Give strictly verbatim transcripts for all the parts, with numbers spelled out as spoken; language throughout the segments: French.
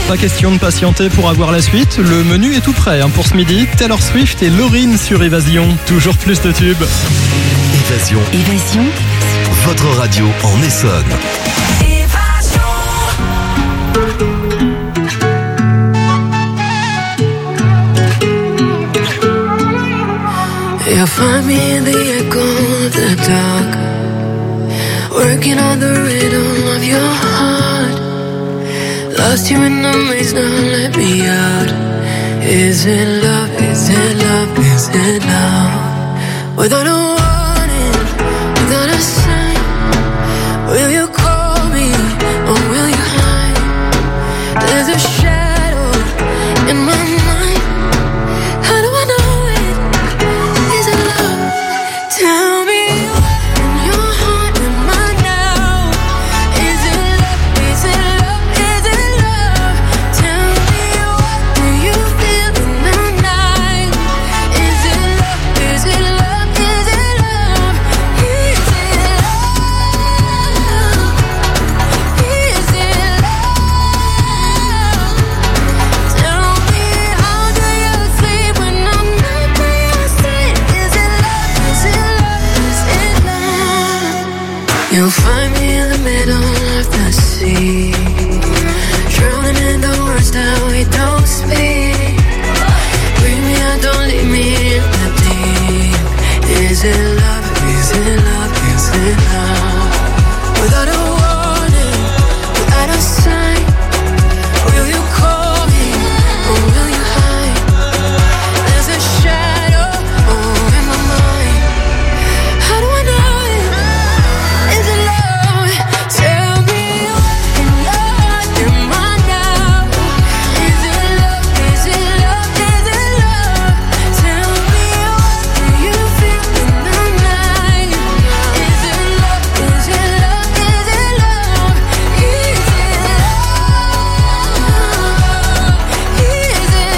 Pas question de patienter pour avoir la suite. Le menu est tout prêt hein, pour ce midi. Taylor Swift et Lauryn sur Évasion. Toujours plus de tubes. Évasion. Évasion. Votre radio en Essonne. You'll find me in the echo of the dark, working on the rhythm of your heart. Lost you in the maze, now let me out. Is it love, is it love, is it love? Without a warning, without a sign, will you call me or will you hide? There's a shadow in my mind. How do I know it? Is it love? Tell me what's in your heart and mine now. Is it love? Is it love? Is it love? Tell me what do you feel in the night? Is it love? Is it love? Is it love? Is it love? Is it love? Tell me how do you sleep when I'm not by your side? Is it love? Is it love? Is it love? You'll find me in the middle of the sea, drowning in the words that we don't speak. Bring me out, don't leave me in the deep. Is it love? Is it love? Is it love? Without a warning, without a sign, will you call me or will you hide? There's a shadow oh, in my mind. How do I know it? Is it love? Tell me what's in your heart and mine now. Is it love? Is it love? Is it love? Tell me what do you feel in the night? Is it love? Is it love? Is it love? Is it love? Is it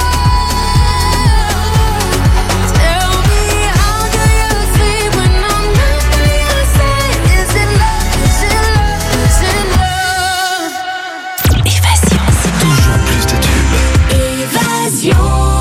love? Tell me how do you sleep when I'm not by your side? Is it love? Is it love? Is it love? Évasion. Toujours plus de tubes. Évasion.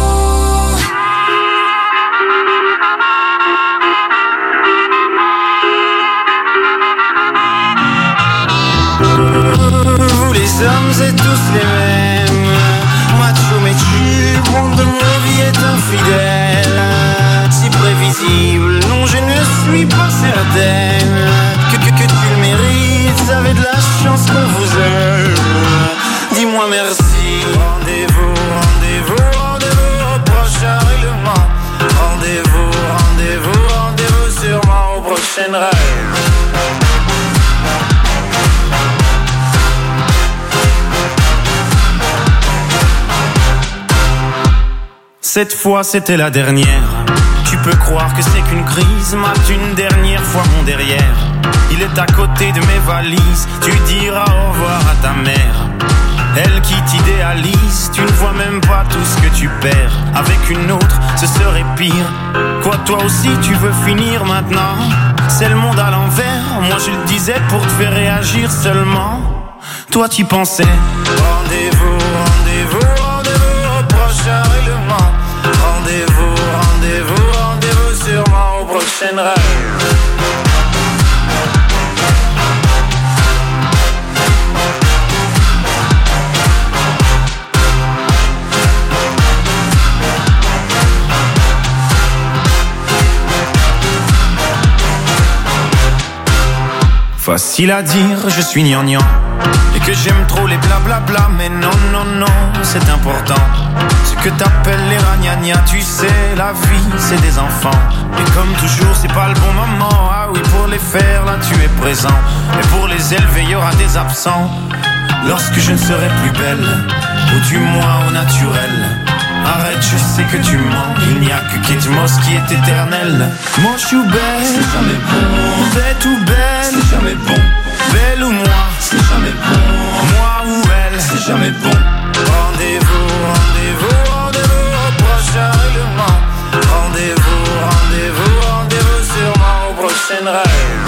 Vous les hommes êtes tous les mêmes, macho mais tu, monde de ma vie est infidèle. Si prévisible, non je ne suis pas certaine que, que, que tu le mérites, vous avez de la chance qu'on vous aime. Dis-moi merci. Rendez-vous, rendez-vous, rendez-vous au prochain règlement. Rendez-vous, rendez-vous, rendez-vous sûrement au prochain rêve. Cette fois c'était la dernière. Tu peux croire que c'est qu'une crise, mate une dernière fois mon derrière. Il est à côté de mes valises, tu diras au revoir à ta mère. Elle qui t'idéalise, tu ne vois même pas tout ce que tu perds. Avec une autre, ce serait pire. Quoi, toi aussi tu veux finir maintenant? C'est le monde à l'envers, moi je le disais pour te faire réagir seulement. Toi t'y pensais. Rendez-vous, rendez-vous, rendez-vous au prochain règlement. Rendez-vous, rendez-vous, rendez-vous sûrement au prochain rêve. Facile à dire, je suis gnangnan et que j'aime trop les blablabla, mais non, non, non, c'est important. Ce que t'appelles les ragnagnas, tu sais, la vie, c'est des enfants. Et comme toujours, c'est pas le bon moment. Ah oui, pour les faire, là, tu es présent. Et pour les élever, il y aura des absents. Lorsque je ne serai plus belle, ou du moins au naturel. Arrête, je sais que tu mens. Il n'y a que Kate Moss qui est éternelle. Moi je suis belle, c'est jamais bon. Bête ou belle, c'est jamais bon. Belle ou moi, c'est jamais bon. Moi ou elle, c'est jamais bon. Rendez-vous, rendez-vous, rendez-vous au prochain règlement. Rendez-vous, rendez-vous, rendez-vous sûrement au prochain rêve.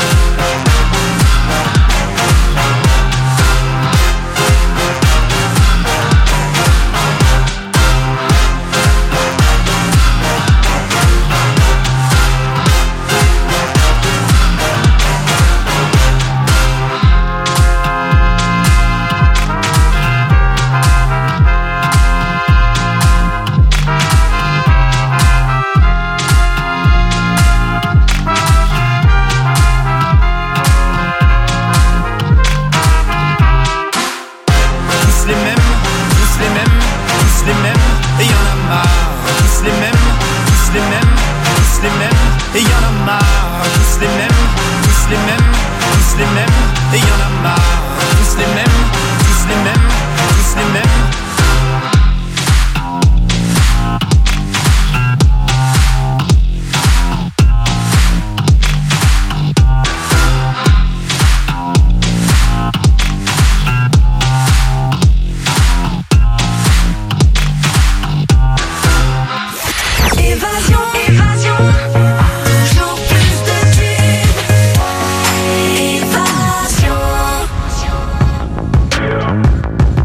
les mêmes, et y en a marre. Tous les mêmes, tous les mêmes, tous les mêmes, et y en a marre. Tous les mêmes, tous les mêmes, tous les mêmes, et y en a marre. Tous les mêmes, tous les mêmes, tous les mêmes. Évasion, évasion, toujours plus de tubes. Évasion.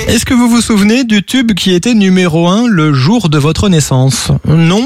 Est-ce que vous vous souvenez du tube qui était numéro un le jour de votre naissance? Non?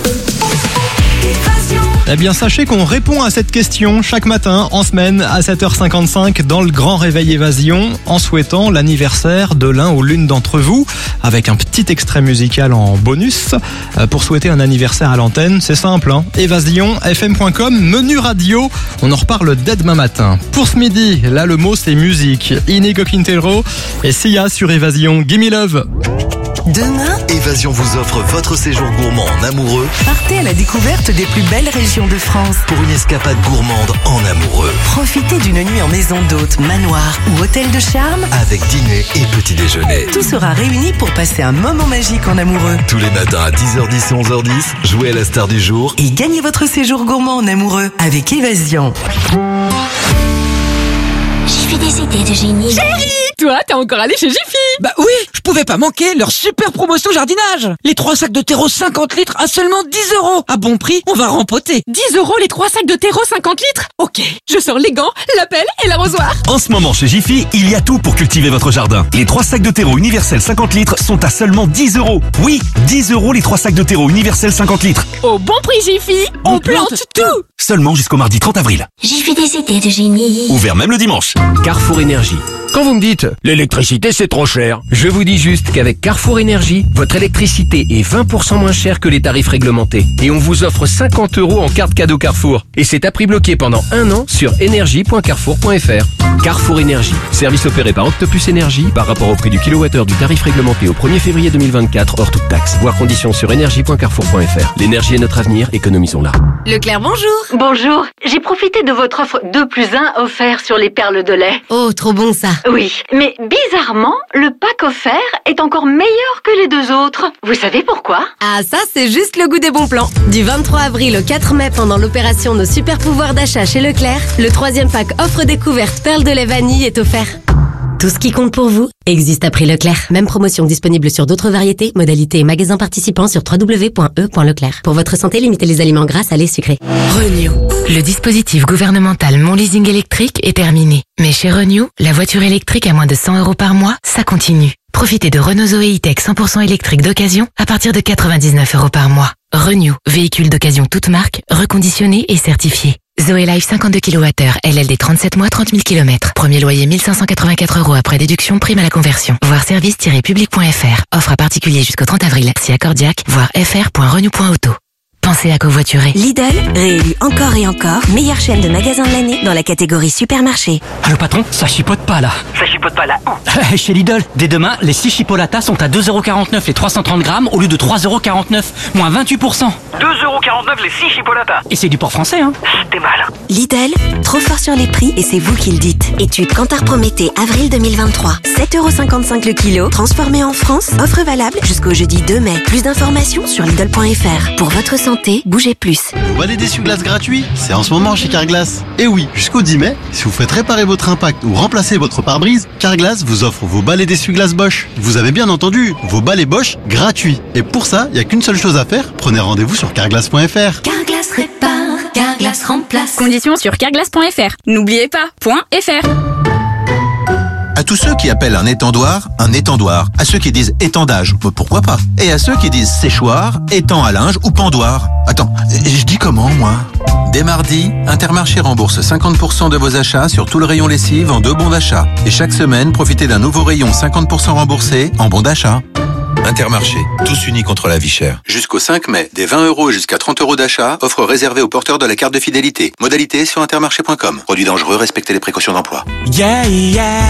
Eh bien, sachez qu'on répond à cette question chaque matin, en semaine, à sept heures cinquante-cinq, dans le Grand Réveil Évasion, en souhaitant l'anniversaire de l'un ou l'une d'entre vous, avec un petit extrait musical en bonus. Pour souhaiter un anniversaire à l'antenne, c'est simple, hein. évasion f m point com, menu radio. On en reparle dès demain matin. Pour ce midi, là, le mot, c'est musique. Inigo Quintero et Sia sur Évasion. Gimme Love. Demain, Évasion vous offre votre séjour gourmand en amoureux partez à la découverte des plus belles régions de France. pour une escapade gourmande en amoureux. Profitez d'une nuit en maison d'hôte, manoir ou hôtel de charme. Avec dîner et petit déjeuner. Tout sera réuni pour passer un moment magique en amoureux. Tous les matins à dix heures dix et onze heures dix, jouez à la star du jour. Et gagnez votre séjour gourmand en amoureux avec Évasion. J'ai fait des idées de génie. Toi, t'es encore allé chez Jiffy? Bah oui, je pouvais pas manquer leur super promotion jardinage. Les trois sacs de terreau cinquante litres à seulement dix euros. À bon prix, on va rempoter. dix euros les trois sacs de terreau cinquante litres? Ok, je sors les gants, la pelle et l'arrosoir. En ce moment chez Jiffy, il y a tout pour cultiver votre jardin. Les trois sacs de terreau universel cinquante litres sont à seulement dix euros. Oui, dix euros les trois sacs de terreau universel cinquante litres. Au bon prix Jiffy, on, on plante, plante tout. Seulement jusqu'au mardi trente avril. J'ai fait des idées de génie. Ouvert même le dimanche. Carrefour Énergie. Quand vous me dites « l'électricité c'est trop cher », je vous dis juste qu'avec Carrefour Énergie, votre électricité est vingt pour cent moins chère que les tarifs réglementés. Et on vous offre cinquante euros en carte cadeau Carrefour. Et c'est à prix bloqué pendant un an sur énergie point carrefour point f r. Carrefour Énergie, service opéré par Octopus Énergie par rapport au prix du kilowattheure du tarif réglementé au premier février deux mille vingt-quatre hors toute taxe. Voir conditions sur énergie point carrefour point f r. L'énergie est notre avenir, économisons-la. Leclerc, bonjour. Bonjour, j'ai profité de votre offre deux plus un offert sur les perles de lait. Oh, trop bon ça. Oui, mais bizarrement, le pack offert est encore meilleur que les deux autres. Vous savez pourquoi? Ah ça, c'est juste le goût des bons plans. Du vingt-trois avril au quatre mai, pendant l'opération Nos super pouvoirs d'achat chez Leclerc, le troisième pack offre découverte perles de lait vanille est offert. Tout ce qui compte pour vous existe à prix Leclerc. Même promotion disponible sur d'autres variétés, modalités et magasins participants sur w w w point e point leclerc. Pour votre santé, limitez les aliments gras, salés, sucrés. Renew. Le dispositif gouvernemental Mon Leasing électrique est terminé. Mais chez Renew, la voiture électrique à moins de cent euros par mois, ça continue. Profitez de Renault Zoé E-Tech cent pour cent électrique d'occasion à partir de quatre-vingt-dix-neuf euros par mois. Renew, véhicule d'occasion toute marque, reconditionné et certifié. Zoé Life cinquante-deux kilowattheures, L L D trente-sept mois, trente mille kilomètres. Premier loyer mille cinq cent quatre-vingt-quatre euros après déduction, prime à la conversion. Voir service tiret public point f r. Offre à particulier jusqu'au trente avril. Si accordiaque, voir f r point renew point auto. Pensez à covoiturer. Lidl, réélu encore et encore, meilleure chaîne de magasins de l'année dans la catégorie supermarché. Allô patron, ça chipote pas là. Ça chipote pas là où? Chez Lidl, dès demain, les six chipolatas sont à deux euros quarante-neuf les trois cent trente grammes au lieu de trois euros quarante-neuf, moins vingt-huit pour cent. deux euros quarante-neuf les six chipolatas. Et c'est du port français, hein. T'es mal. Lidl, trop fort sur les prix et c'est vous qui le dites. Étude Kantar Prométhée, avril deux mille vingt-trois. sept euros cinquante-cinq le kilo, transformé en France, offre valable jusqu'au jeudi deux mai. Plus d'informations sur Lidl point f r. Pour votre santé, bougez plus. Vos balais d'essuie-glace gratuits, c'est en ce moment chez Carglass. Et oui, jusqu'au dix mai, si vous faites réparer votre impact ou remplacer votre pare-brise, Carglass vous offre vos balais d'essuie-glace Bosch. Vous avez bien entendu, vos balais Bosch gratuits. Et pour ça, il n'y a qu'une seule chose à faire, prenez rendez-vous sur carglass point f r. Carglass répare, Carglass remplace. Conditions sur carglass point f r. N'oubliez pas, .fr. À tous ceux qui appellent un étendoir, un étendoir. À ceux qui disent étendage, pourquoi pas. Et à ceux qui disent séchoir, étang à linge ou pendoir. Attends, je dis comment, moi? Dès mardi, Intermarché rembourse cinquante pour cent de vos achats sur tout le rayon lessive en deux bons d'achat. Et chaque semaine, profitez d'un nouveau rayon cinquante pour cent remboursé en bons d'achat. Intermarché, tous unis contre la vie chère. Jusqu'au cinq mai, des vingt euros et jusqu'à trente euros d'achat, offre réservée aux porteurs de la carte de fidélité. Modalité sur intermarché point com. Produit dangereux, respectez les précautions d'emploi. Yeah, yeah,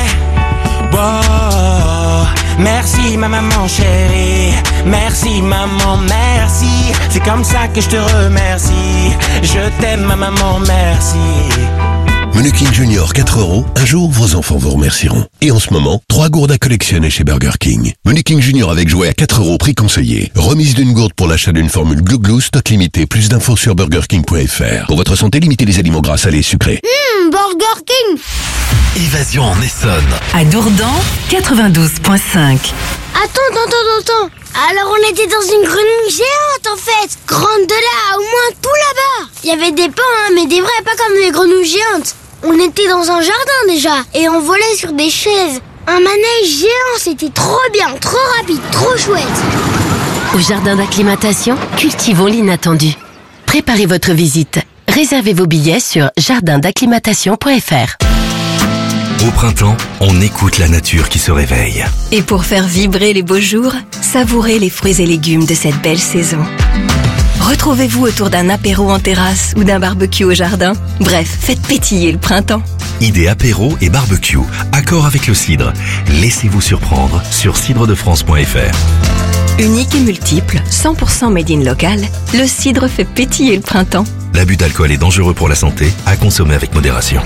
wow. Merci ma maman chérie, merci maman, merci. C'est comme ça que je te remercie. Je t'aime ma maman, merci. Menu King Junior quatre euros, un jour vos enfants vous remercieront. Et en ce moment, trois gourdes à collectionner chez Burger King. Menu King Junior avec jouet à quatre euros, prix conseillé. Remise d'une gourde pour l'achat d'une formule Glou Glou, stock limité. Plus d'infos sur burger king point f r. Pour votre santé, limitez les aliments gras, salés et sucrés. Mmh, Burger King. Évasion en Essonne. À Dourdan, quatre-vingt-douze virgule cinq. Attends, attends, attends, attends. Alors on était dans une grenouille géante en fait. Grande de là, au moins tout là-bas. Il y avait des pans, hein, mais des vrais, pas comme les grenouilles géantes. On était dans un jardin déjà, et on volait sur des chaises. Un manège géant, c'était trop bien, trop rapide, trop chouette. Au jardin d'acclimatation, cultivons l'inattendu. Préparez votre visite. Réservez vos billets sur jardin d'acclimatation point f r. Au printemps, on écoute la nature qui se réveille. Et pour faire vibrer les beaux jours, savourez les fruits et légumes de cette belle saison. Retrouvez-vous autour d'un apéro en terrasse ou d'un barbecue au jardin. Bref, faites pétiller le printemps. Idée apéro et barbecue, accord avec le cidre. Laissez-vous surprendre sur cidre de france point f r. Unique et multiple, cent pour cent made in local, le cidre fait pétiller le printemps. L'abus d'alcool est dangereux pour la santé, à consommer avec modération.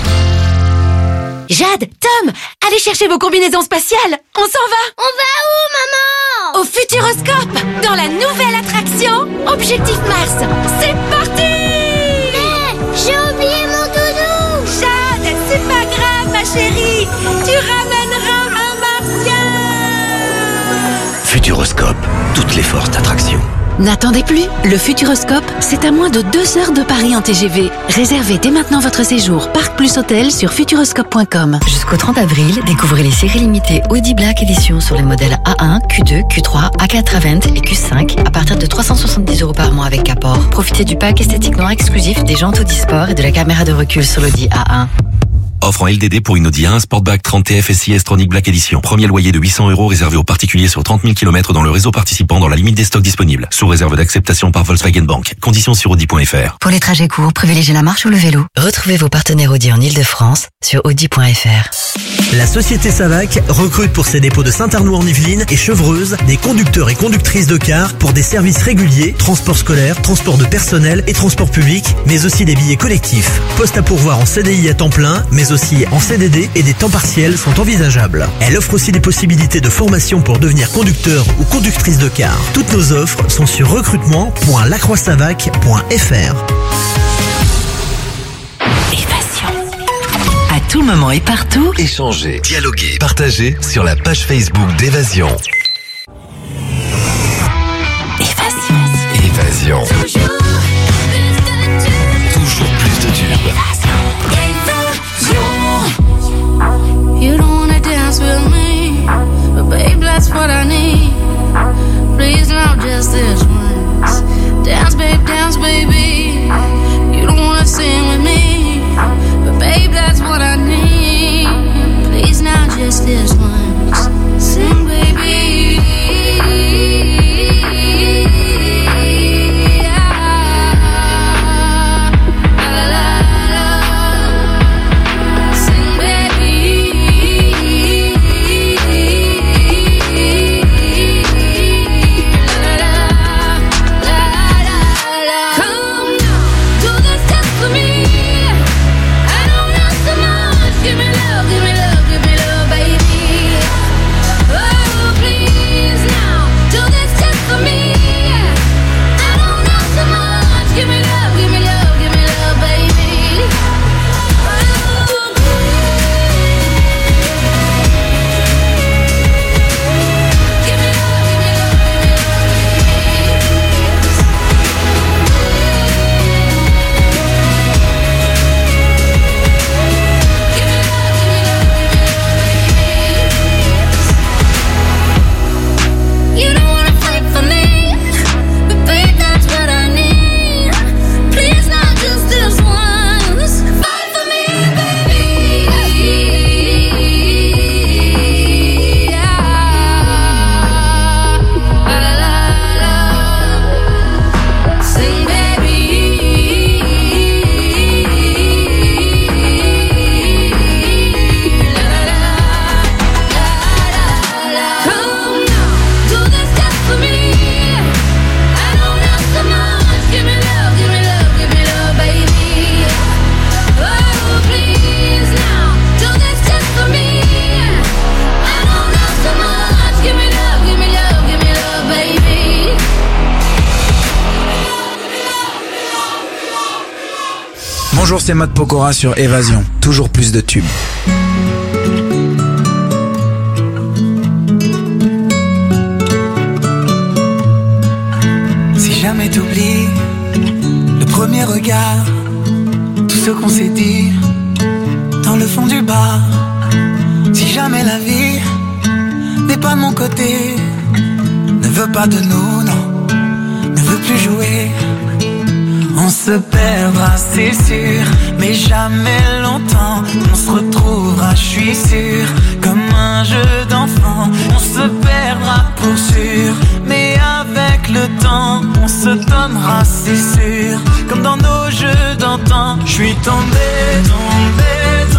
Jade, Tom, allez chercher vos combinaisons spatiales. On s'en va. On va où, maman? Au Futuroscope, dans la nouvelle attraction Objectif Mars. C'est parti. Mais j'ai oublié mon doudou. Jade, c'est pas grave, ma chérie. Tu ramèneras un martien. Futuroscope, toutes les forces d'attraction. N'attendez plus, le Futuroscope, c'est à moins de deux heures de Paris en T G V. Réservez dès maintenant votre séjour Parc Plus Hôtel sur futuroscope point com. Jusqu'au trente avril, découvrez les séries limitées Audi Black Edition sur les modèles A un, Q deux, Q trois, A quatre Avant et Q cinq à partir de trois cent soixante-dix euros par mois avec apport. Profitez du pack esthétique noir exclusif des jantes Audi Sport et de la caméra de recul sur l'Audi A un. Offre en L D D pour une Audi A un Sportback trente T F S I S-Tronic Black Edition. Premier loyer de huit cents euros réservé aux particuliers sur trente mille kilomètres dans le réseau participant dans la limite des stocks disponibles. Sous réserve d'acceptation par Volkswagen Bank. Conditions sur audi point f r. Pour les trajets courts, privilégiez la marche ou le vélo. Retrouvez vos partenaires Audi en Ile-de-France sur audi point f r. La société Savac recrute pour ses dépôts de Saint-Arnoux en Yvelines et Chevreuse des conducteurs et conductrices de cars pour des services réguliers, transport scolaire, transport de personnel et transport public, mais aussi des billets collectifs. Poste à pourvoir en C D I à temps plein, mais aussi en C D D et des temps partiels sont envisageables. Elle offre aussi des possibilités de formation pour devenir conducteur ou conductrice de car. Toutes nos offres sont sur recrutement point lacroix savac point f r. À tout moment et partout, Échangez, dialoguez, partagez sur la page Facebook d'Évasion. Évasion. Évasion. Toujours plus de tubes. You don't wanna dance with me, but babe, that's what I need. Please, not just this once. Dance, babe, dance, baby. You don't wanna sing with me, but babe, that's what I need. Please, not just this once. Sing, baby. Bonjour, c'est Matt Pokora sur Évasion. Toujours plus de tubes. Si jamais t'oublies le premier regard, tout ce qu'on s'est dit dans le fond du bar, Si jamais la vie n'est pas de mon côté, ne veut pas de nous, non, ne veut plus jouer, on se perdra, c'est sûr, mais jamais longtemps. On se retrouvera, je suis sûr, comme un jeu d'enfant. On se perdra pour sûr, mais avec le temps, on se donnera, c'est sûr, comme dans nos jeux d'antan. Je suis tombé, tombé,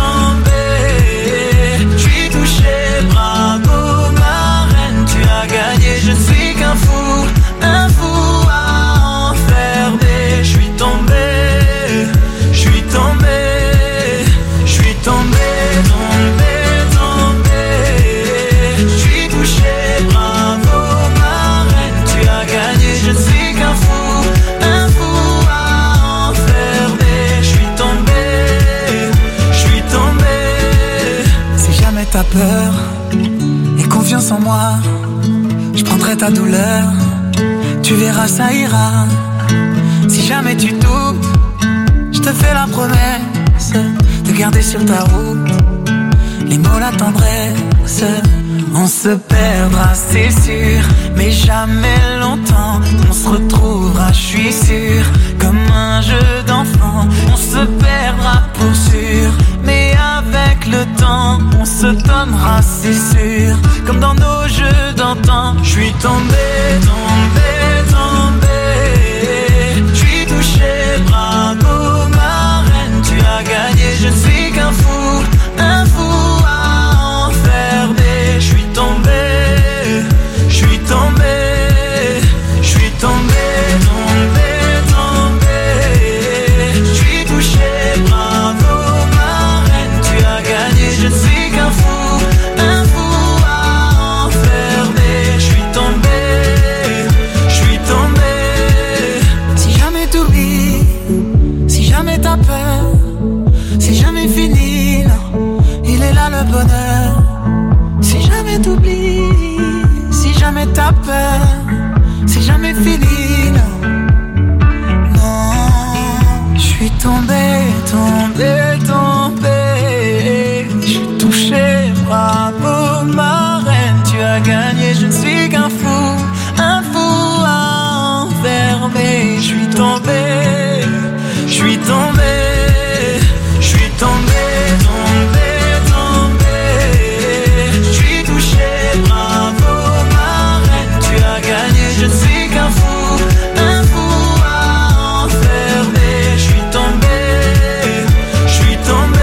tombé. Je suis touché, bravo ma reine, tu as gagné. Je ne suis qu'un fou, un fou à enfermer. Je suis tombé, je suis tombé, je suis tombé, tombé, tombé. Je suis touché, bravo ma reine, tu as gagné. Je ne suis qu'un fou, un fou à enfermer. Je suis tombé, je suis tombé. Si jamais t'as peur et confiance en moi, je prendrai ta douleur, tu verras ça ira. Si jamais tu doutes, je te fais la promesse de garder sur ta route les mots, la tendresse. On se perdra, c'est sûr, mais jamais longtemps. On se retrouvera, je suis sûr, comme un jeu d'enfant. On se perdra pour sûr, mais avec le temps, on se donnera, c'est sûr, comme dans nos jeux d'antan. Je suis tombé, tombé, tombé. Je suis touché, bravo ma reine, tu as gagné. Je ne suis qu'un fou, un fou à enfermer. Je suis tombé, je suis tombé, je suis tombé, tombé, tombé. Je suis touché, bravo ma reine, tu as gagné. Je ne suis qu'un fou, un fou à enfermer. Je suis tombé, je suis tombé. Si jamais t'oublies, si jamais t'as peur, c'est jamais fini, non, il est là le bonheur. Si jamais t'oublies, si jamais t'as peur, c'est jamais fini, non, non. Je suis tombé, tombé, tombé. Je suis touché, bravo ma reine, tu as gagné. Je ne suis qu'un fou, un fou à enfermer. Je suis tombé, je suis tombé, je suis tombé, tombé, tombé. Je suis touché, bravo ma reine, tu as gagné. Je ne suis qu'un fou, un fou à enfermer. Je suis tombé, je suis tombé.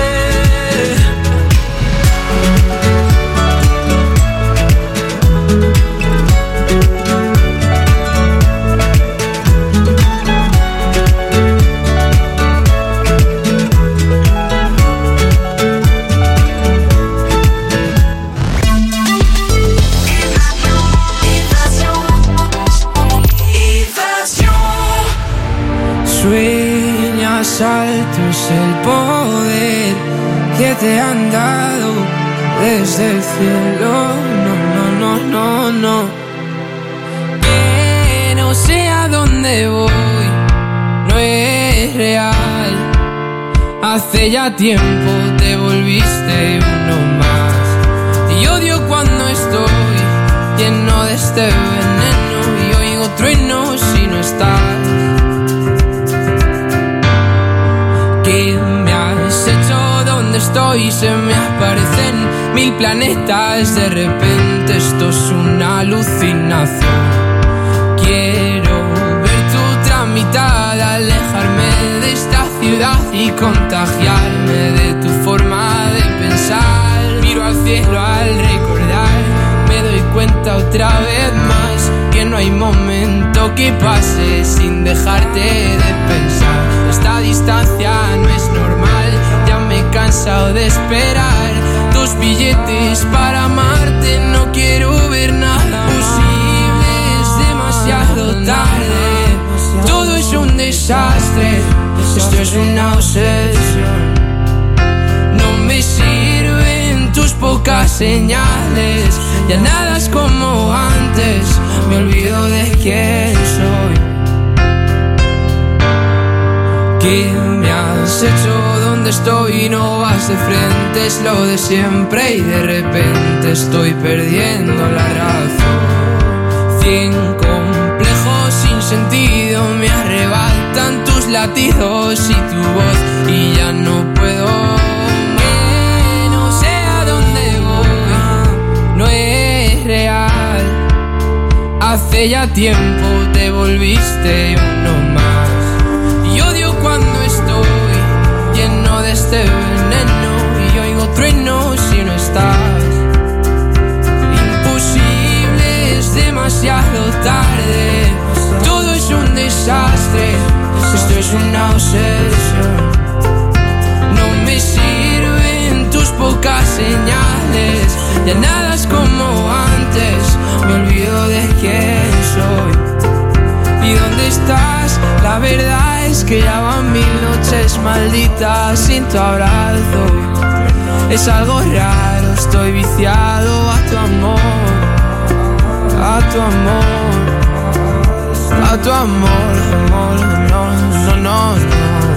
Sueñas alto es el poder que te han dado desde el cielo. No, no, no, no, no. Que no sé a dónde voy, no es real. Hace ya tiempo te volviste uno más. Y odio cuando estoy lleno de este veneno y oigo truenos si no estás. ¿Qué me has hecho? ¿Dónde estoy? Se me aparecen mil planetas. De repente esto es una alucinación. Quiero ver tu tramitada, alejarme de esta ciudad y contagiarme de tu forma de pensar. Miro al cielo al recordar, me doy cuenta otra vez más que no hay momento que pase sin dejarte de pensar. Esta distancia no es normal, ya me he cansado de esperar tus billetes para amarte. No quiero ver nada posible, es demasiado tarde. Todo es un desastre, esto es una obsesión. No me sirven tus pocas señales, ya nada es como antes, me olvido de quién soy. ¿Qué me has hecho? ¿Dónde estoy? No vas de frente, es lo de siempre y de repente estoy perdiendo la razón. Cien complejos sin sentido me arrebatan tus latidos y tu voz y ya no puedo. Que no sé a dónde voy, no es real. Hace ya tiempo te volviste uno más. Y odio cuando estoy lleno de este veneno y oigo truenos si no estás. Imposible, es demasiado tarde. Todo es un desastre, esto es una obsesión. No me sirven tus pocas señales, ya nada es como antes. Me olvido de quién soy. ¿Y dónde estás? La verdad es que ya van mil noches malditas sin tu abrazo. Es algo raro, estoy viciado a tu amor, a tu amor, a tu amor, amor, no, no, no, no.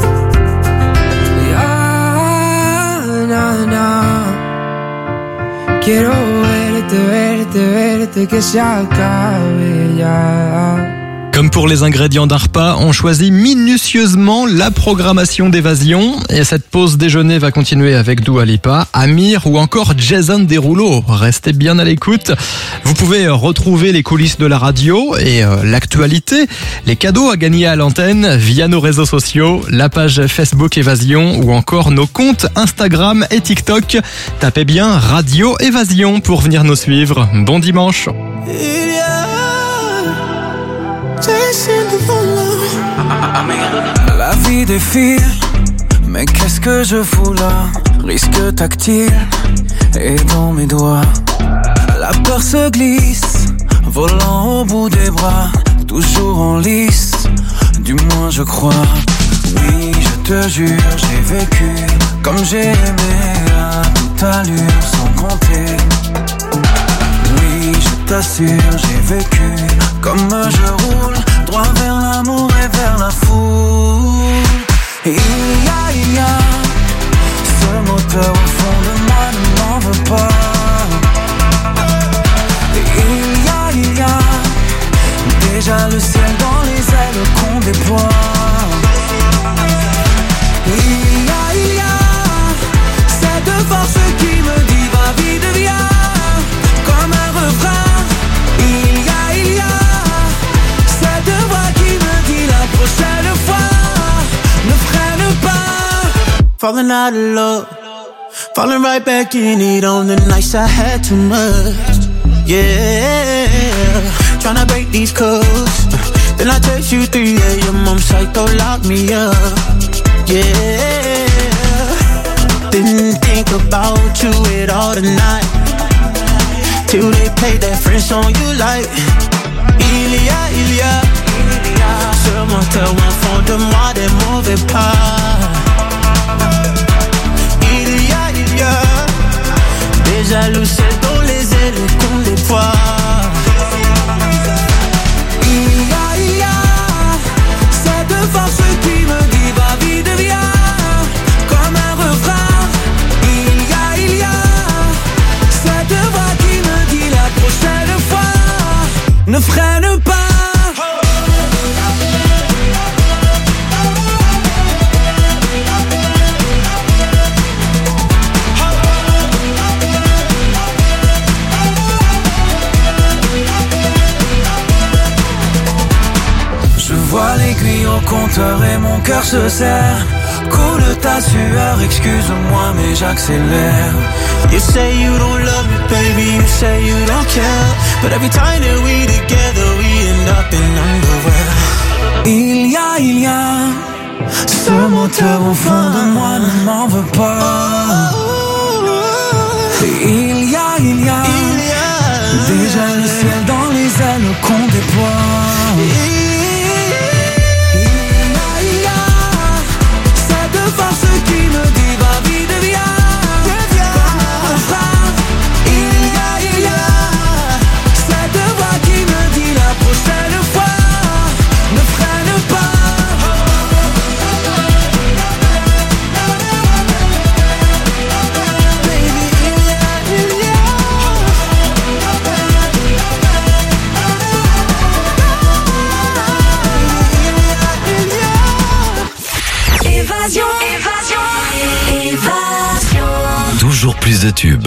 Ya, na, na. Quiero verte, verte, verte, que se acabe ya. Comme pour les ingrédients d'un repas, on choisit minutieusement la programmation d'Évasion. Et cette pause déjeuner va continuer avec Dua Lipa, Amir ou encore Jason Derulo. Restez bien à l'écoute. Vous pouvez retrouver les coulisses de la radio et euh, l'actualité, les cadeaux à gagner à l'antenne via nos réseaux sociaux, la page Facebook Évasion ou encore nos comptes Instagram et TikTok. Tapez bien Radio Évasion pour venir nous suivre. Bon dimanche. La vie défile, mais qu'est-ce que je fous là? Risque tactile et dans mes doigts. La peur se glisse, volant au bout des bras, toujours en lice, du moins je crois. Oui, je te jure, j'ai vécu comme j'ai aimé à toute allure sans compter. Oui, je t'assure, j'ai vécu comme je roule, droit vers l'amour et vers la foule. Il y a, il y a ce moteur au fond de moi ne m'en veut pas. Il y a, il y a déjà le ciel dans les ailes qu'on déploie. Il y a, il y a cette force qui me dit va vite viens, comme un refrain. Il y a, il y a cette voix qui me dit la prochaine fois ne freine pas. Falling out of love, falling right back in it on the nights I had too much. Yeah, tryna break these codes. Then I text you three a.m. I'm psycho, lock me up. Yeah, didn't think about you at all tonight, till they played that French song you like. Il y a, il y a ce moteur au fond de moi des mauvais pas. Il y a, il y a déjà le ciel dans les ailes qu'on déploie. Il y a, il y a cette force qui me dit va vite viens, comme un refrain. Il y a, il y a cette voix qui me dit la prochaine fois ne freine pas. Je vois l'aiguille au compteur et mon cœur se serre. Coule ta sueur, excuse-moi mais j'accélère. You say you don't love me, baby, you say you don't care, but every time that we together, we end up in underwear. Il y a, il y a ce moteur au fond de moi ne m'en veut pas. Il y a, il y a déjà le ciel dans les ailes qu'on déploie. Force qui me dit va vite viens, comme un refrain. Il y a, il y a cette voix qui me dit la prochaine fois ne freine pas. toujours plus de tubes.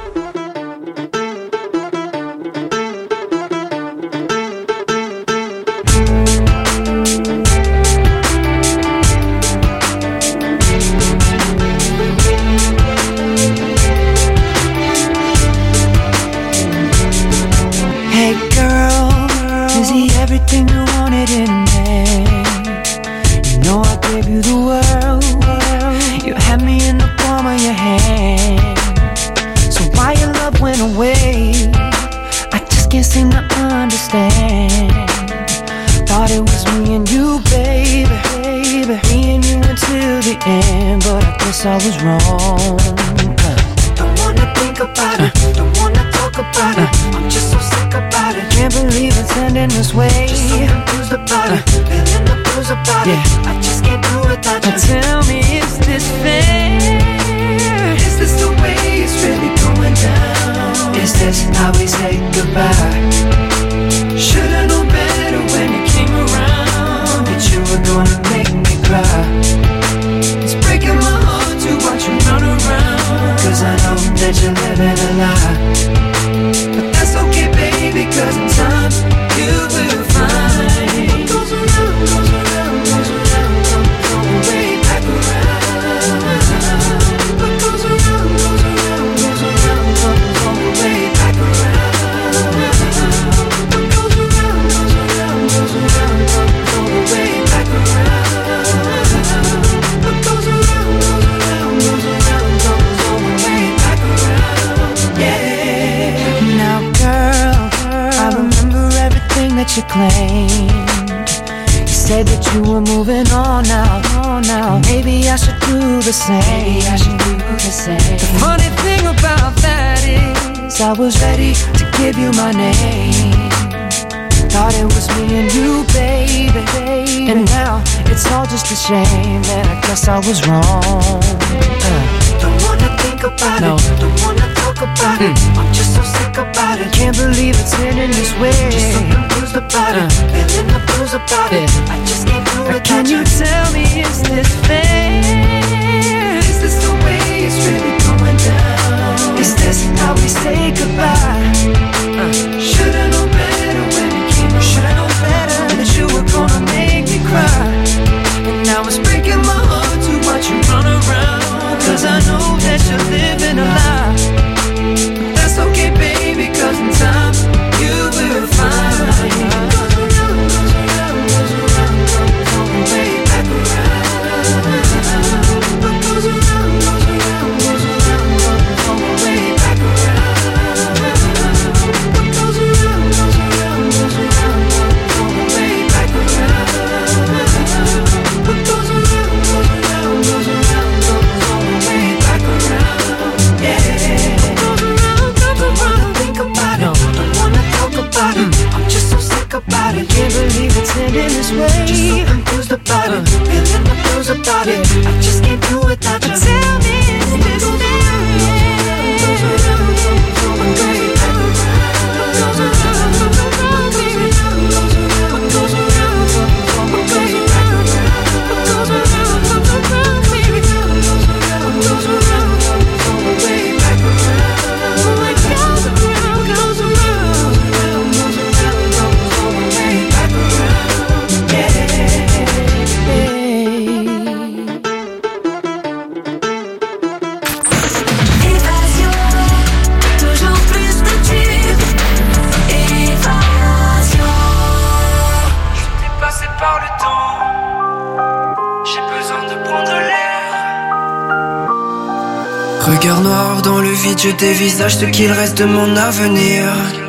Hey girl, is he everything you wanted in a man? You know I gave you the world. You had me in the palm of your hand. So why your love went away? I just can't seem to understand. Thought it was me and you, baby, baby. Me and you until the end, but I guess I was wrong. Don't wanna think about it, don't wanna talk about it. I'm just so sick about it. Can't believe it's ending this way. Just so confused about it, feeling the blues about it. I just can't do without you. Tell me, is this fair? Is this the way it's really going down? Is this how we say goodbye? Should've known better when you came around that you were gonna make me cry. It's breaking my heart to watch you run around, 'cause I know that you're living a lie. But that's okay, baby, 'cause in time you will find what goes around, goes around, goes around, comes all the way back around. What goes around, goes around, goes around, comes all the way back around. What goes around, goes around, goes around, comes all the way back around. What goes around, goes around, goes around, comes all the way back around. Yeah. Now, girl, I remember everything that you claimed. You said that you were moving on now, on now. Maybe I should do the same. Maybe I should do the same. The funny thing about that is, I was ready to give you my name. Thought it was me and you, baby, baby. And now it's all just a shame, and I guess I was wrong. Uh. Don't wanna think about no. it, don't wanna talk about mm. it. I'm just so sick about it. Can't believe it's ending this way. Just so confused about uh. it, feeling the blues about yeah. it. I just can't do it. Can you tell me, is this fair? Is this the way it's really going down? Is this how we say goodbye? Uh. Should've known better when it came around. Should've known better that you were gonna make me cry. And now it's breaking my heart to watch you run around, 'cause I know that you're living a lie. But that's okay, baby, 'cause in time you will find. Goes around, goes around, goes around, comes all the way back around. What goes around, goes around, goes around, comes all the way back around. What goes around, goes around, goes around, comes all the way back around. What goes around, goes around, goes around, comes all the way back around. Yeah. Goes around, goes around. Think about it, don't wanna talk about it. I'm just so sick about it. Can't believe it's ending this way. Just so confused about it, feeling the blues about it. I just can't do without you. Tell me, is this fair? Goes around, comes all the way back around. Goes around, goes around, goes around, goes around. What goes around, comes all the way back around. What goes around, comes around, baby. Goes around, goes around, comes all the way back around. What goes around, goes around, goes around, comes all the way back around. Yeah. Évasion, toujours plus de tubes. Évasion. Je suis dépassé par le temps. J'ai besoin de prendre l'air. Regard noir dans le vide, je dévisage ce qu'il reste de mon avenir.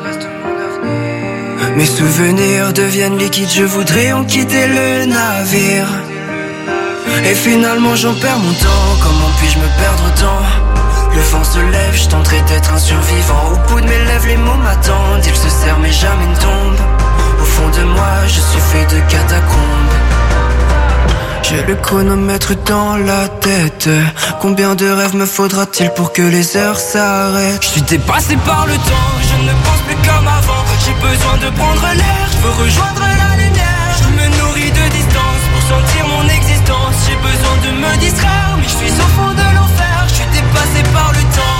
Mes souvenirs deviennent liquides, je voudrais en quitter le navire. Et finalement j'en perds mon temps, comment puis-je me perdre autant? Le vent se lève, je tenterai d'être un survivant. Au bout de mes lèvres les mots m'attendent, ils se serrent mais jamais ne tombent. Au fond de moi je suis fait de catacombes. J'ai le chronomètre dans la tête. Combien de rêves me faudra-t-il pour que les heures s'arrêtent? Je suis dépassé par le temps, je ne pense plus comme avant. J'ai besoin de prendre l'air, je veux rejoindre la lumière. Je me nourris de distance pour sentir mon existence. J'ai besoin de me distraire, mais je suis au fond de l'enfer. Je suis dépassé par le temps.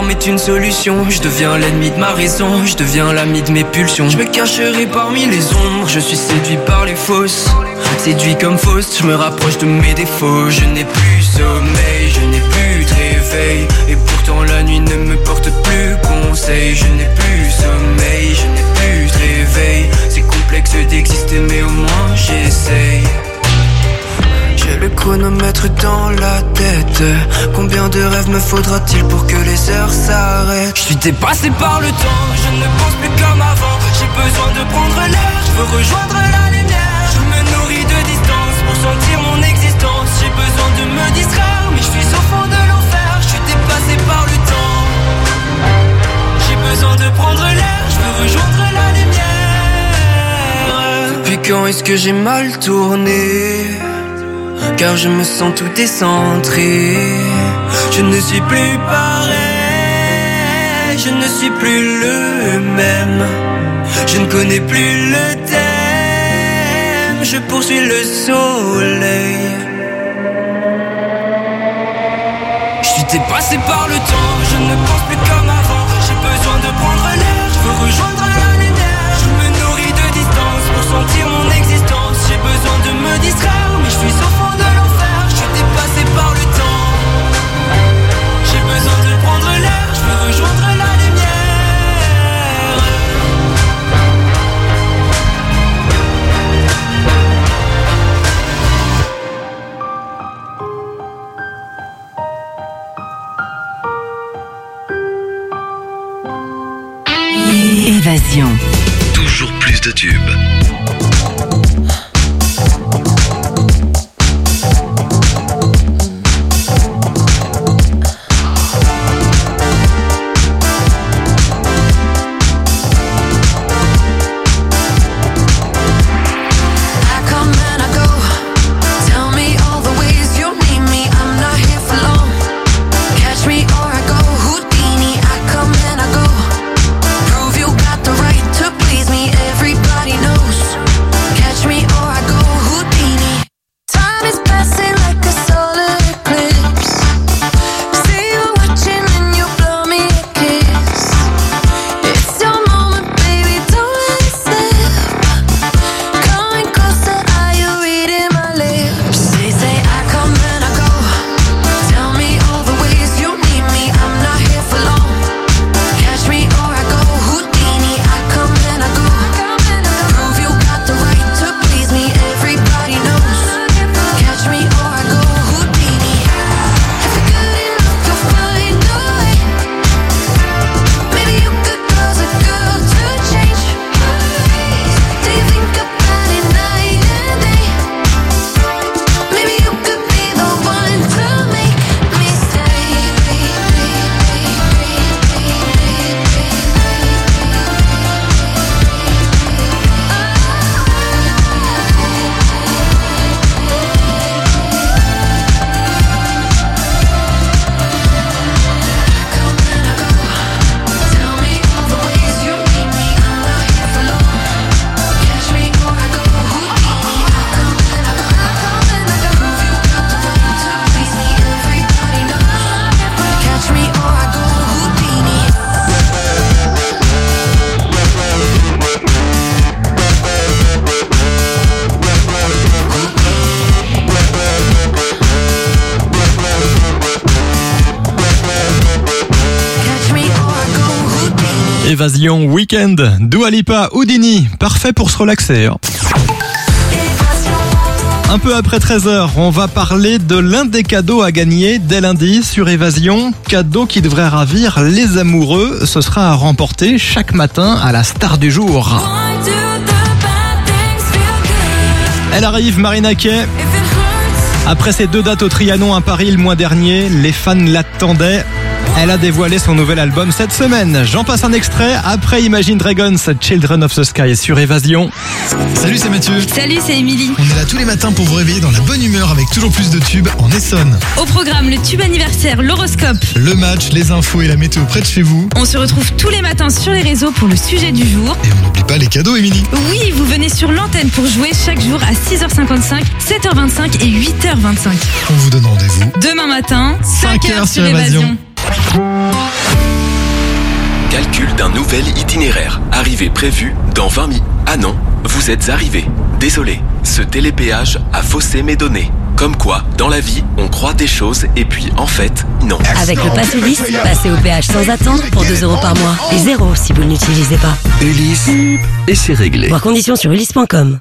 l'arme est une solution. Je deviens l'ennemi de ma raison, je deviens l'ami de mes pulsions. Je me cacherai parmi les ombres, je suis séduit par les fausses. Séduit comme fausse, je me rapproche de mes défauts. Je n'ai plus sommeil, je n'ai plus de réveil. Et pourtant la nuit ne me porte plus conseil. Je n'ai plus sommeil, je n'ai plus de réveil. C'est complexe d'exister mais au moins j'essaye. J'ai le chronomètre dans la tête. Combien de rêves me faudra-t-il pour que les heures s'arrêtent? Je suis dépassé par le temps, je ne pense plus comme avant. J'ai besoin de prendre l'air, je veux rejoindre la lumière. Je me nourris de distance pour sentir mon existence. J'ai besoin de me distraire, mais je suis au fond de l'enfer. Je suis dépassé par le temps. J'ai besoin de prendre l'air, je veux rejoindre la lumière. Depuis quand est-ce que j'ai mal tourné? Car je me sens tout décentré. Je ne suis plus pareil, je ne suis plus le même. Je ne connais plus le thème, je poursuis le soleil. Je suis dépassé par le temps, je ne pense plus comme avant. J'ai besoin de prendre l'air, je veux rejoindre la lumière. Je me nourris de distance pour sentir mon existence. J'ai besoin de me distraire, mais je suis au fond de l'enfer. Je suis dépassé par le temps. J'ai besoin de prendre l'air, je veux rejoindre la Évasion. Toujours plus de tubes. Évasion Weekend, Dua Lipa, Houdini, parfait pour se relaxer. Un peu après treize heures, on va parler de l'un des cadeaux à gagner dès lundi sur Évasion. Cadeau qui devrait ravir les amoureux. Ce sera à remporter chaque matin à la star du jour. Elle arrive, Marina Kaye. Après ses deux dates au Trianon à Paris le mois dernier, les fans l'attendaient. Elle a dévoilé son nouvel album cette semaine. J'en passe un extrait après Imagine Dragons, Children of the Sky sur Évasion. Salut, c'est Mathieu. Salut, c'est Émilie. On est là tous les matins pour vous réveiller dans la bonne humeur avec toujours plus de tubes en Essonne. Au programme, le tube anniversaire, l'horoscope, le match, les infos et la météo près de chez vous. On se retrouve tous les matins sur les réseaux pour le sujet du jour. Et on n'oublie pas les cadeaux, Émilie. Oui, vous venez sur l'antenne pour jouer chaque jour à six heures cinquante-cinq, sept heures vingt-cinq et huit heures vingt-cinq. On vous donne rendez-vous demain matin, cinq heures sur Évasion. Calcul d'un nouvel itinéraire. Arrivée prévue dans vingt minutes. Ah non, vous êtes arrivé. Désolé, ce télépéage a faussé mes données. Comme quoi, dans la vie, on croit des choses et puis en fait, non. Avec le Pass Ulysse, passez au péage sans attendre pour deux euros par mois. Et zéro si vous ne l'utilisez pas. Ulysse, et c'est réglé. Voir conditions sur ulysse point com.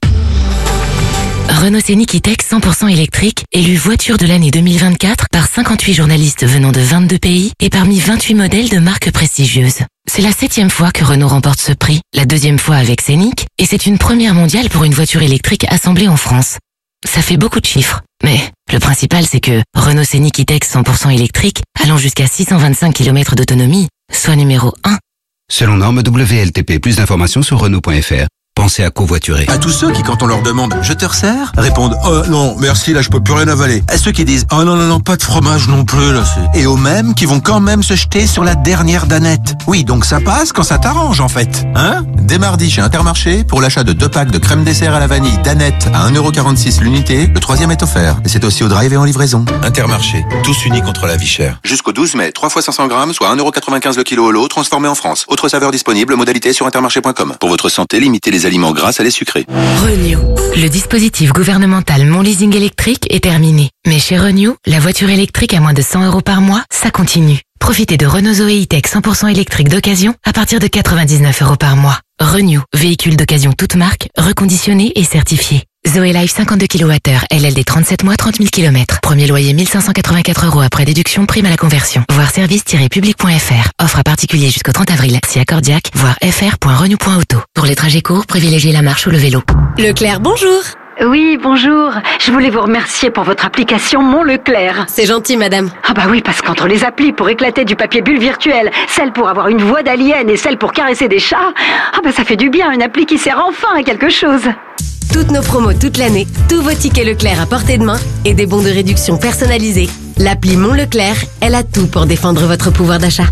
Renault Scénic E-Tech cent pour cent électrique, élu voiture de l'année deux mille vingt-quatre par cinquante-huit journalistes venant de vingt-deux pays et parmi vingt-huit modèles de marques prestigieuses. C'est la septième fois que Renault remporte ce prix, la deuxième fois avec Scénic, et c'est une première mondiale pour une voiture électrique assemblée en France. Ça fait beaucoup de chiffres, mais le principal c'est que Renault Scénic E-Tech cent pour cent électrique, allant jusqu'à six cent vingt-cinq kilomètres d'autonomie, soit numéro un. Selon norme W L T P, plus d'informations sur Renault point F R. Pensez à covoiturer. À tous ceux qui, quand on leur demande « Je te resserre ?» répondent « Oh non, merci, là je peux plus rien avaler ». À ceux qui disent « Oh non, non, non, pas de fromage non plus, là c'est... » Et aux mêmes qui vont quand même se jeter sur la dernière danette. Oui, donc ça passe quand ça t'arrange en fait. Hein ? Dès mardi chez Intermarché, pour l'achat de deux packs de crème dessert à la vanille danette à un euro quarante-six l'unité, le troisième est offert. Et c'est aussi au drive et en livraison. Intermarché, tous unis contre la vie chère. Jusqu'au douze mai, trois fois cinq cents grammes, soit un euro quatre-vingt-quinze le kilo au lot, transformé en France. Autre saveur disponible, modalité sur intermarché point com. Pour votre santé, limitez les aliments gras à lait sucré. Renew. Le dispositif gouvernemental Mon Leasing électrique est terminé. Mais chez Renew, la voiture électrique à moins de cent euros par mois, ça continue. Profitez de Renault Zoé E-Tech cent pour cent électrique d'occasion à partir de quatre-vingt-dix-neuf euros par mois. Renew, véhicule d'occasion toute marque, reconditionné et certifié. Zoé Life cinquante-deux kilowattheures, L L D trente-sept mois, trente mille kilomètres. Premier loyer mille cinq cent quatre-vingt-quatre euros après déduction, prime à la conversion. Voir service tiret public point F R. Offre à particulier jusqu'au trente avril. Si accordiaque, voir f r point renew point auto. Pour les trajets courts, privilégiez la marche ou le vélo. Leclerc, bonjour. Oui, bonjour. Je voulais vous remercier pour votre application Mon Leclerc. C'est gentil, madame. Ah bah oui, parce qu'entre les applis pour éclater du papier bulle virtuel, celle pour avoir une voix d'alien et celle pour caresser des chats, ah bah ça fait du bien, une appli qui sert enfin à quelque chose. Toutes nos promos toute l'année, tous vos tickets Leclerc à portée de main et des bons de réduction personnalisés. L'appli Mon Leclerc, elle a tout pour défendre votre pouvoir d'achat.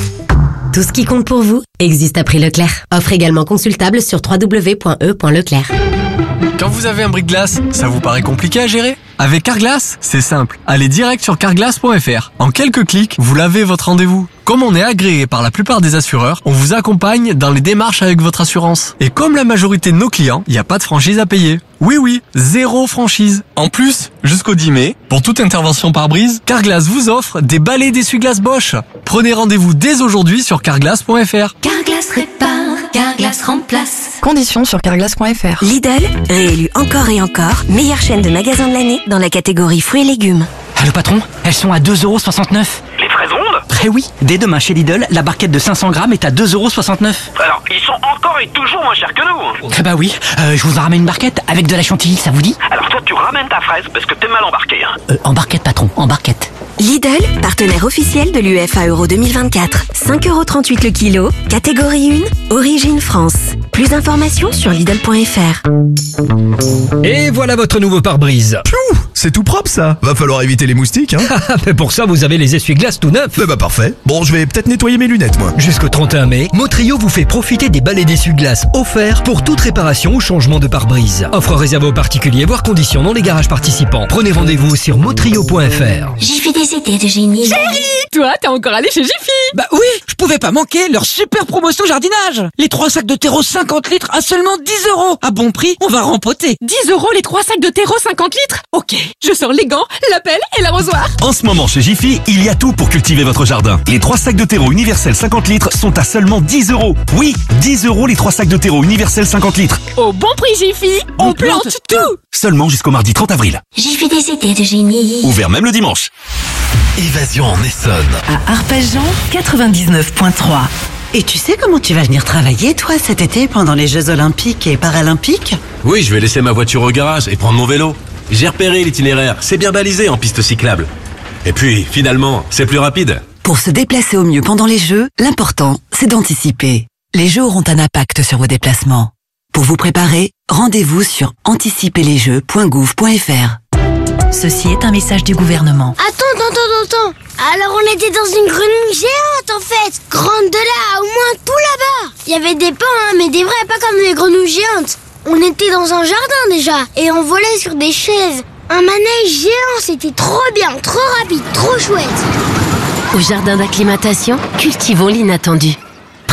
Tout ce qui compte pour vous existe à prix Leclerc. Offre également consultable sur w w w point e point leclerc. Quand vous avez un bris-de-glace, ça vous paraît compliqué à gérer ? Avec Carglass, c'est simple. Allez direct sur carglass point f r. En quelques clics, vous lavez votre rendez-vous. Comme on est agréé par la plupart des assureurs, on vous accompagne dans les démarches avec votre assurance. Et comme la majorité de nos clients, il n'y a pas de franchise à payer. Oui, oui, zéro franchise. En plus, jusqu'au dix mai, pour toute intervention par brise, Carglass vous offre des balais d'essuie-glace Bosch. Prenez rendez-vous dès aujourd'hui sur carglass point f r. Carglass répare, Carglass remplace. Conditions sur carglass point f r. Lidl, réélu encore et encore, meilleure chaîne de magasins de l'année dans la catégorie fruits et légumes. Allô patron, elles sont à deux euros soixante-neuf. Les fraises rondes ? Eh oui, dès demain chez Lidl, la barquette de cinq cents grammes est à deux euros soixante-neuf. Alors, ils sont encore et toujours moins chers que nous. Eh bah oui, euh, je vous en ramène une barquette avec de la chantilly, ça vous dit ? Alors toi, tu ramènes ta fraise parce que t'es mal embarqué. Hein. Euh, en barquette patron, en barquette. Lidl, partenaire officiel de l'U F A Euro deux mille vingt-quatre. cinq euros trente-huit le kilo, catégorie un, origine France. Plus d'informations sur lidl point f r. Et voilà votre nouveau pare-brise. Piou, c'est tout propre ça. Va falloir éviter les moustiques, hein. Mais pour ça, vous avez les essuie-glaces tout neufs. Eh bah parfait. Bon, je vais peut-être nettoyer mes lunettes, moi. Jusqu'au trente et un mai, Motrio vous fait profiter des balais d'essuie-glaces offerts pour toute réparation ou changement de pare-brise. Offre réservée aux particuliers, voire conditions dans les garages participants. Prenez rendez-vous sur motrio point f r. J'ai fait des idées de génie. Chérie, toi, t'es encore allé chez Jiffy? Bah oui, je pouvais pas manquer leur super promotion jardinage. Les trois sacs de terreau cinquante litres à seulement dix euros. À bon prix, on va rempoter. dix euros les trois sacs de terreau cinquante litres? Ok, je sors les gants, la pelle et l'arrosoir. En ce moment chez Jiffy, il y a tout pour cultiver votre jardin. Les trois sacs de terreau universel cinquante litres sont à seulement dix euros. Oui, dix euros les trois sacs de terreau universel cinquante litres. Au bon prix Jiffy, on, on plante, plante tout. Seulement jusqu'au mardi trente avril. J'ai fait des idées de génie. Ouvert même le dimanche. Évasion en Essonne. À Arpajon, quatre-vingt-dix-neuf virgule trois. Et tu sais comment tu vas venir travailler, toi, cet été, pendant les Jeux Olympiques et Paralympiques? Oui, je vais laisser ma voiture au garage et prendre mon vélo. J'ai repéré l'itinéraire, c'est bien balisé en piste cyclable. Et puis, finalement, c'est plus rapide. Pour se déplacer au mieux pendant les Jeux, l'important, c'est d'anticiper. Les Jeux auront un impact sur vos déplacements. Pour vous préparer, rendez-vous sur anticiper les jeux point gouv point f r. Ceci est un message du gouvernement. Attends, attends, attends, attends. Alors on était dans une grenouille géante en fait. Grande de là, au moins tout là-bas. Il y avait des pans, hein, mais des vrais, pas comme les grenouilles géantes. On était dans un jardin déjà, et on volait sur des chaises. Un manège géant, c'était trop bien, trop rapide, trop chouette. Au jardin d'acclimatation, cultivons l'inattendu.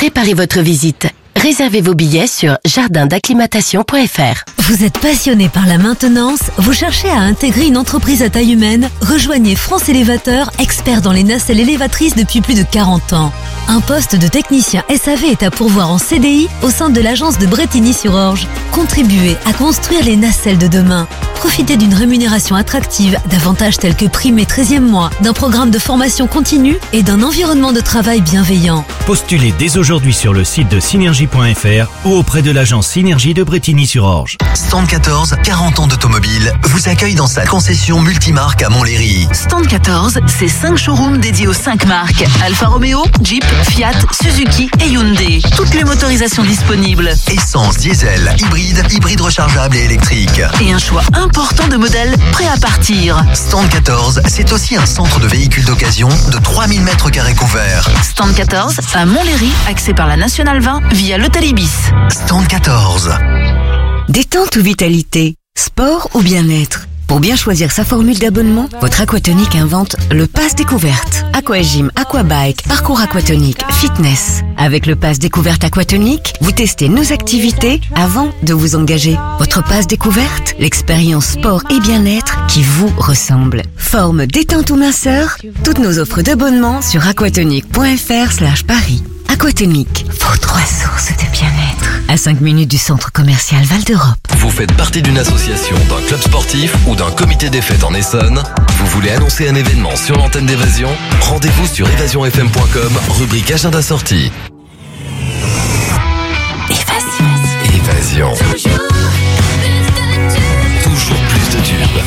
Préparez votre visite. Réservez vos billets sur jardin d'acclimatation point f r. Vous êtes passionné par la maintenance? Vous cherchez à intégrer une entreprise à taille humaine? Rejoignez France Élévateur, expert dans les nacelles élévatrices depuis plus de quarante ans. Un poste de technicien S A V est à pourvoir en C D I au sein de l'agence de Brétigny-sur-Orge. Contribuez à construire les nacelles de demain. Profitez d'une rémunération attractive, d'avantages tels que prime et treizième mois, d'un programme de formation continue et d'un environnement de travail bienveillant. Postulez dès aujourd'hui sur le site de synergie point f r ou auprès de l'agence Synergie de Brétigny-sur-Orge. Stand quatorze, quarante ans d'automobile, vous accueille dans sa concession multimarque à Montlhéry. Stand quatorze, c'est cinq showrooms dédiés aux cinq marques. Alfa Romeo, Jeep, Fiat, Suzuki et Hyundai. Toutes les motorisations disponibles. Essence, diesel, hybride, hybride rechargeable et électrique. Et un choix important de modèles prêts à partir. Stand quatorze, c'est aussi un centre de véhicules d'occasion de trois mille mètres carrés couverts. Stand quatorze, à Montlhéry, accès par la Nationale vingt via l'Hôtel Ibis. Stand quatorze. Détente ou vitalité, sport ou bien-être. Pour bien choisir sa formule d'abonnement, votre aquatonique invente le Pass Découverte. Aquagym, Aquabike, parcours aquatonique, fitness. Avec le Pass Découverte Aquatonique, vous testez nos activités avant de vous engager. Votre Pass Découverte, l'expérience sport et bien-être qui vous ressemble. Forme détente ou minceur, toutes nos offres d'abonnement sur aquatonique point f r slash Paris. Aquatonique, vos trois sources de bien-être. À cinq minutes du centre commercial Val d'Europe. Vous faites partie d'une association, d'un club sportif ou d'un comité des fêtes en Essonne? Vous voulez annoncer un événement sur l'antenne d'Évasion? Rendez-vous sur évasion f m point com, rubrique agenda sortie. Évasion. Évasion. Toujours plus de tubes.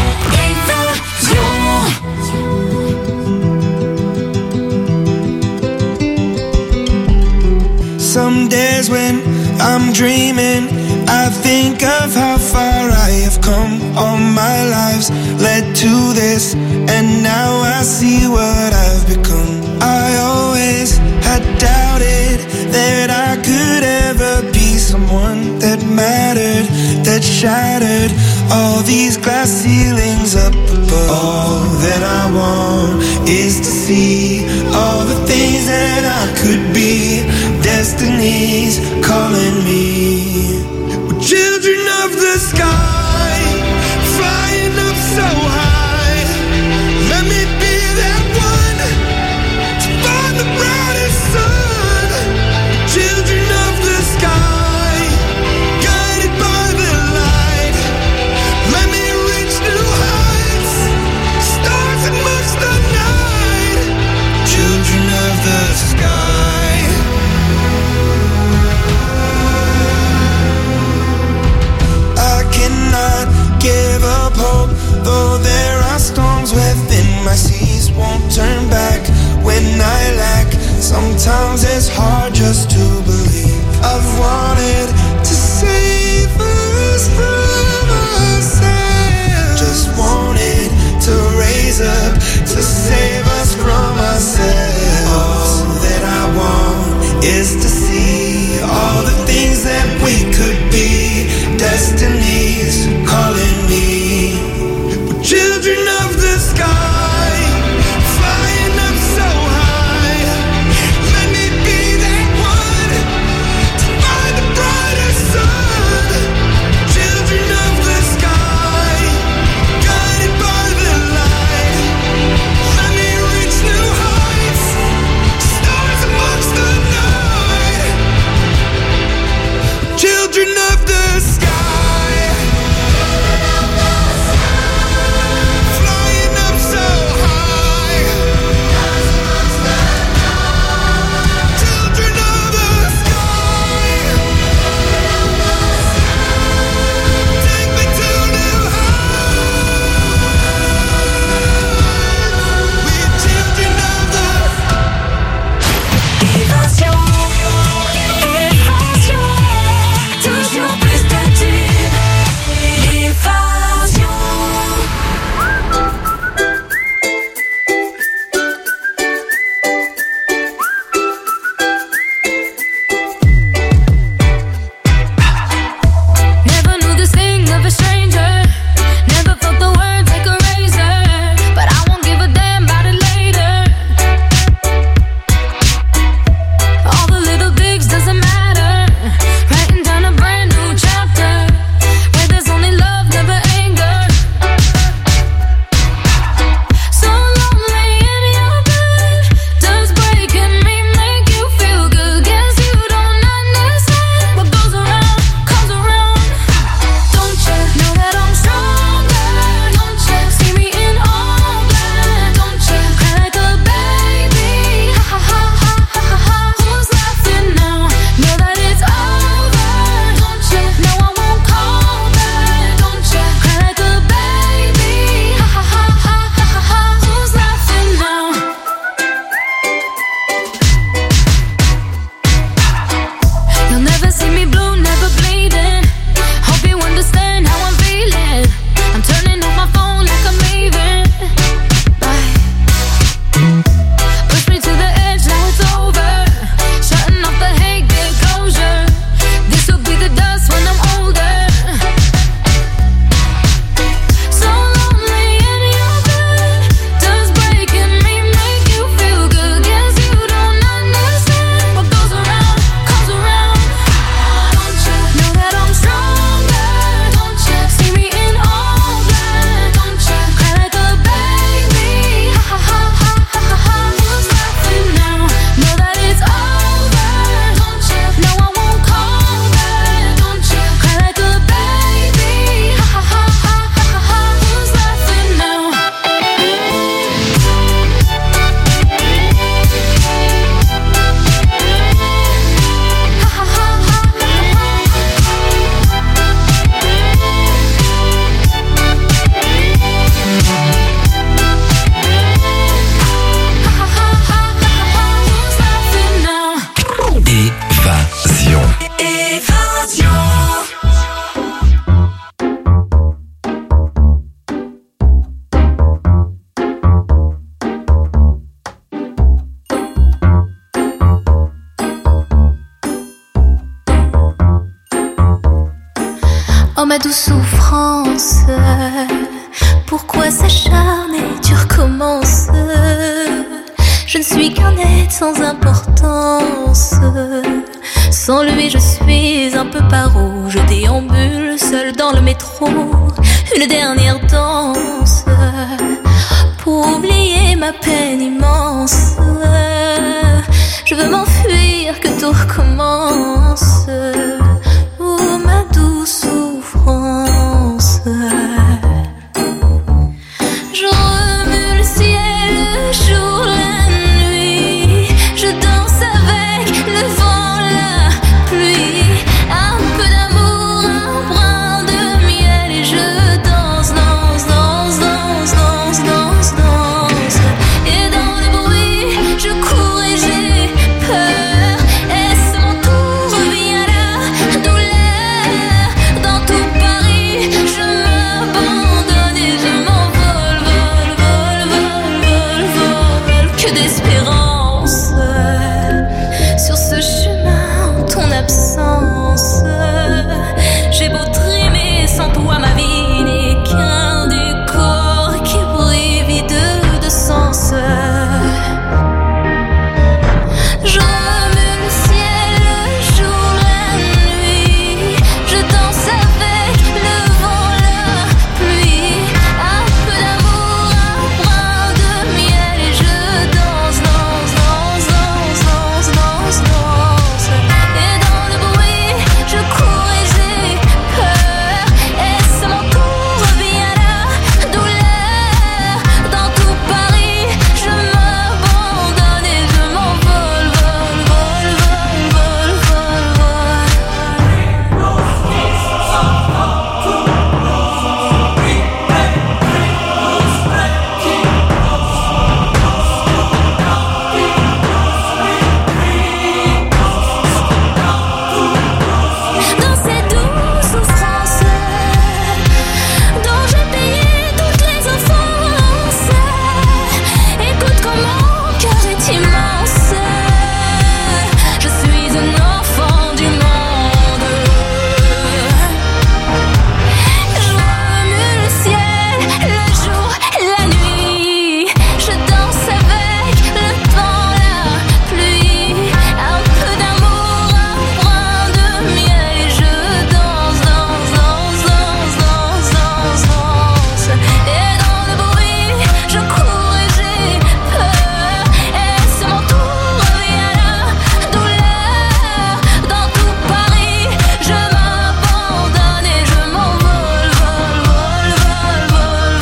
Some days when I'm dreaming, I think of how far I have come. All my lives led to this, and now I see what I've become. I always had doubted that I could ever be someone that mattered, that shattered all these glass ceilings up above. All that I want is to see all the things that I could be. Destiny's calling me. We're children of the sky, flying up so high. Let me be that one to find the brightest sun. Children of the sky, guided by the light. Let me reach new heights, stars amongst the night. Children of the sky. Give up hope, though there are storms within my seas. Won't turn back when I lack. Sometimes it's hard just to believe. I've wanted to save us from ourselves. Just wanted to raise up to save us from ourselves. All that I want is to see all the things that we could be. Destiny's calling me. We're children of the sky, flying up so high. Let me be that one to find the Oh ma douce souffrance, pourquoi s'acharner, tu recommences. Je ne suis qu'un être sans importance. Sans lui je suis un peu paro. Je déambule seul dans le métro. Une dernière danse pour oublier ma peine immense. Je veux m'enfuir, que tout recommence. Oh ma douce souffrance. Je remue le ciel, le jour, la nuit. Je danse avec le vent, la pluie. Un peu d'amour, un brin de miel. Et je danse, danse, danse, danse, danse, danse, danse. Et dans le bruit, je cours et j'ai peur. Est-ce mon tour, vient la douleur. Dans tout Paris, je m'abandonne et je m'envole, vol, vol, vol, vol, vol. Que d'espérance sur ce chemin en ton absence. J'ai beau trimer, sans toi ma vie n'est qu'un décor qui brille vide de sens. Je remue le ciel, le jour, la nuit. Je danse avec le vent, la pluie. Un peu d'amour, un brin de miel. Et je danse, danse, danse, danse, danse, danse, danse. Et dans le bruit, je cours et j'ai peur. Est-ce mon tour, vient la douleur. Dans tout Paris, je m'abandonne et je m'envole, vol, vol, vol, vol, vol, vol. Dans ces douces souffrances dont j'ai payé toutes les offenses. Écoute comment mon cœur est immense. Je suis un enfant du monde. Je remue le ciel, le jour, la nuit. Je danse avec le vent, la pluie. Un peu d'amour, un brin de miel. Et je danse, danse, danse, danse, danse, danse, danse. Et dans le bruit, je cours et j'ai peur. Est-ce mon tour, vient la douleur. Dans tout Paris, je m'abandonne et je m'envole, vol, vol, vol,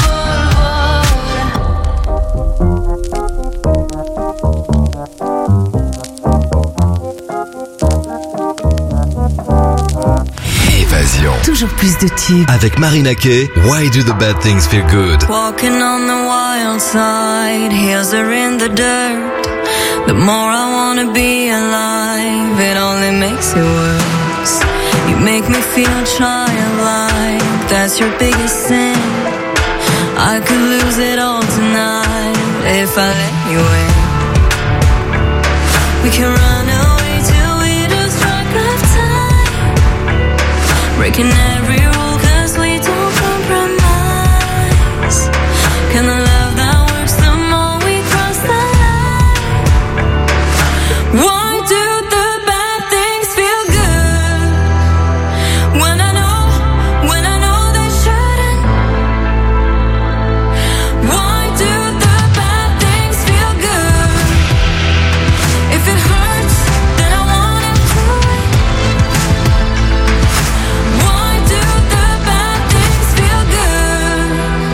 Évasion. Toujours plus de tubes. Avec Marina Kaye, Why Do the Bad Things Feel Good? Walking on the wild side, heels are in the dirt. The more I wanna be alive, it only makes it worse. You make me feel childlike, that's your biggest sin. I could lose it all tonight if I let you in. We can run away till we lose track of time, breaking every rule cause we don't compromise. Can the love that works the more we cross the line? Why do the bad things feel good when I know, when I know they shouldn't? Why do the bad things feel good? If it hurts, then I wanna do it. Why do the bad things feel good?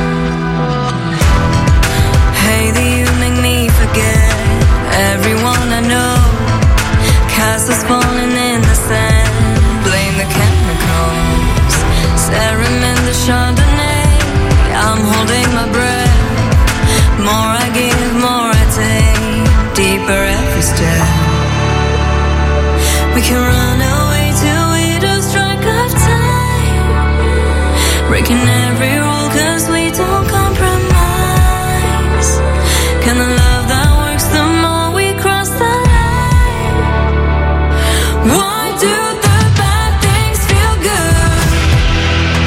Hey, do you make me forget everyone I know? Castles falling in the sand, blame the chemicals. Serum in the Chardonnay, I'm holding my breath. More I give, more I take, deeper every step. We can run away till we lose track of time, breaking every rule cause we don't compromise. Can the love that works the more we cross the line? Why do the bad things feel good?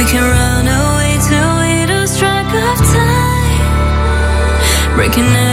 We can run away till we lose track of time, breaking